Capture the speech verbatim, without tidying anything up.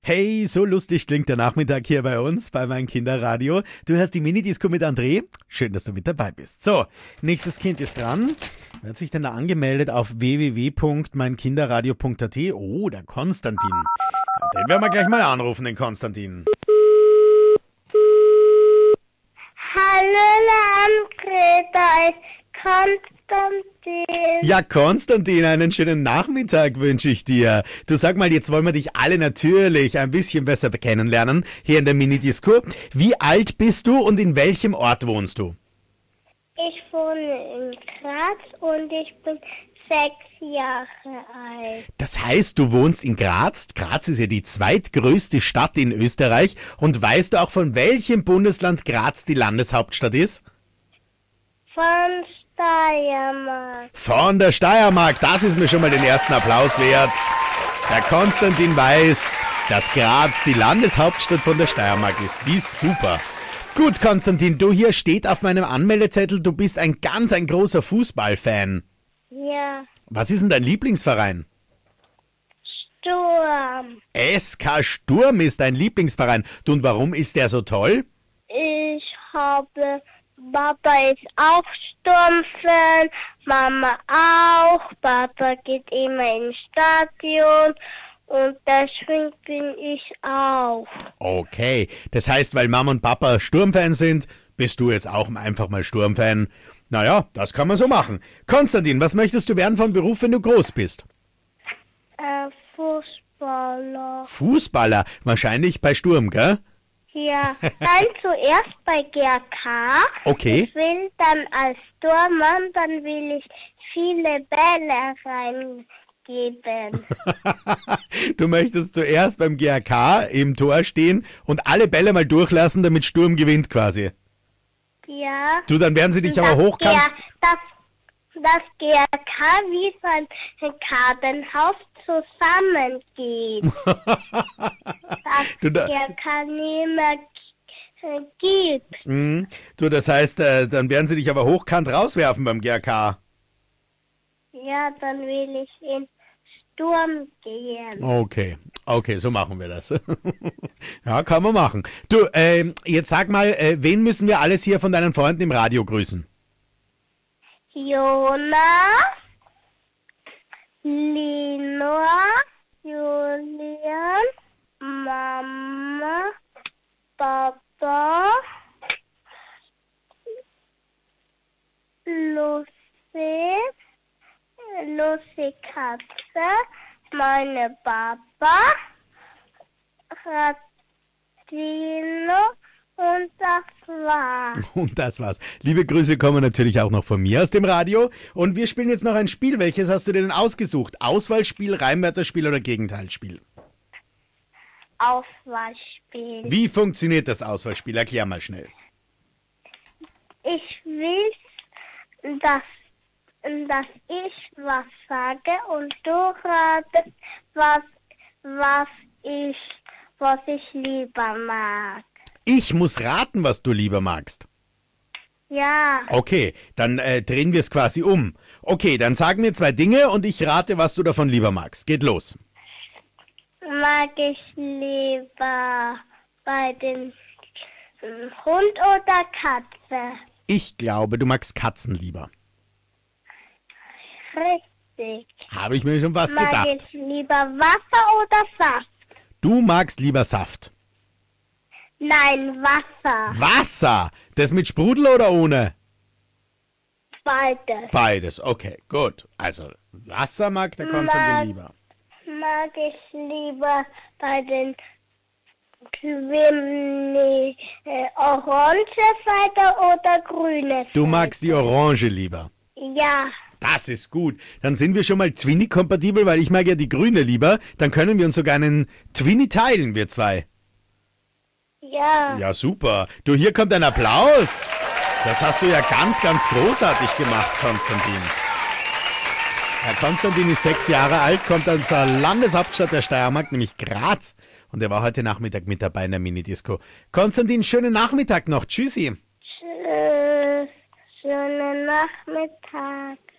Hey, so lustig klingt der Nachmittag hier bei uns, bei meinem Kinderradio. Du hörst die Mini-Disco mit André. Schön, dass du mit dabei bist. So, nächstes Kind ist dran. Wer hat sich denn da angemeldet auf w w w punkt mein kinderradio punkt a t? Oh, der Konstantin. Ja, den werden wir gleich mal anrufen, den Konstantin. Hallo André, da ist Konstantin. Ja, Konstantin, einen schönen Nachmittag wünsche ich dir. Du, sag mal, jetzt wollen wir dich alle natürlich ein bisschen besser kennenlernen hier in der Mini-Disco. Wie alt bist du und in welchem Ort wohnst du? Ich wohne in Graz und ich bin sechs Jahre alt. Das heißt, du wohnst in Graz. Graz ist ja die zweitgrößte Stadt in Österreich. Und weißt du auch, von welchem Bundesland Graz die Landeshauptstadt ist? Von Steiermark. Von der Steiermark. Das ist mir schon mal den ersten Applaus wert. Der Konstantin weiß, dass Graz die Landeshauptstadt von der Steiermark ist. Wie super. Gut, Konstantin, du, hier steht auf meinem Anmeldezettel, du bist ein ganz ein großer Fußballfan. Ja. Was ist denn dein Lieblingsverein? Sturm. S K Sturm ist dein Lieblingsverein. Du, und warum ist der so toll? Ich habe... Papa ist auch Sturmfan, Mama auch. Papa geht immer ins Stadion und deswegen bin ich auch. Okay, das heißt, weil Mama und Papa Sturmfan sind, bist du jetzt auch einfach mal Sturmfan. Naja, das kann man so machen. Konstantin, was möchtest du werden von Beruf, wenn du groß bist? Äh, Fußballer. Fußballer, wahrscheinlich bei Sturm, gell? Ja, dann zuerst bei G R K. Okay. Ich will dann als Tormann, dann will ich viele Bälle reingeben. Du möchtest zuerst beim G R K im Tor stehen und alle Bälle mal durchlassen, damit Sturm gewinnt quasi. Ja. Du, dann werden sie dich Das aber hochkant... G R das, das G R K wie so ein Kartenhaus zusammengeht. Das Du, da- G R K nimmer äh, gibt. Mhm. Du, das heißt, äh, dann werden sie dich aber hochkant rauswerfen beim G R K. Ja, dann will ich in Sturm gehen. Okay, okay, so machen wir das. Ja, kann man machen. Du, ähm, jetzt sag mal, äh, wen müssen wir alles hier von deinen Freunden im Radio grüßen? Jonas, Lina, Julian, Mama, Papa, Lucy, Lucy Katze, meine Papa, Radino und das war's. Und das war's. Liebe Grüße kommen natürlich auch noch von mir aus dem Radio. Und wir spielen jetzt noch ein Spiel. Welches hast du dir denn ausgesucht? Auswahlspiel, Reimwörterspiel oder Gegenteilspiel? Auswahlspiel. Wie funktioniert das Auswahlspiel? Erklär mal schnell. Ich will, dass, dass ich was sage und du ratest, was, was ich, was ich lieber mag. Ich muss raten, was du lieber magst. Ja, Okay, dann äh, drehen wir es quasi um. Okay, dann sag mir zwei Dinge und ich rate, was du davon lieber magst. Geht los. mag ich lieber bei den ähm, Hund oder Katze? Ich glaube, du magst Katzen lieber. Richtig. Habe ich mir schon was Mag gedacht. ich lieber Wasser oder Saft? Du magst lieber Saft. Nein, Wasser. Wasser! Das mit Sprudel oder ohne? Beides. Beides, okay, gut. Also, Wasser mag der Konstantin Mag- lieber. Mag ich lieber bei den Schwimmen äh, Orangeseite oder grüne Du Seite? magst die Orange lieber. Ja, Das ist gut. Dann sind wir schon mal Twinny-kompatibel, weil ich mag ja die grüne lieber. Dann können wir uns sogar einen Twinny teilen, wir zwei. ja. Ja, super. Du, hier kommt ein Applaus. Das hast du ja ganz, ganz großartig gemacht, Konstantin. Herr Konstantin ist sechs Jahre alt, kommt aus der Landeshauptstadt der Steiermark, nämlich Graz. Und er war heute Nachmittag mit dabei in der Minidisco. Konstantin, schönen Nachmittag noch. Tschüssi. Tschüss. Schönen Nachmittag.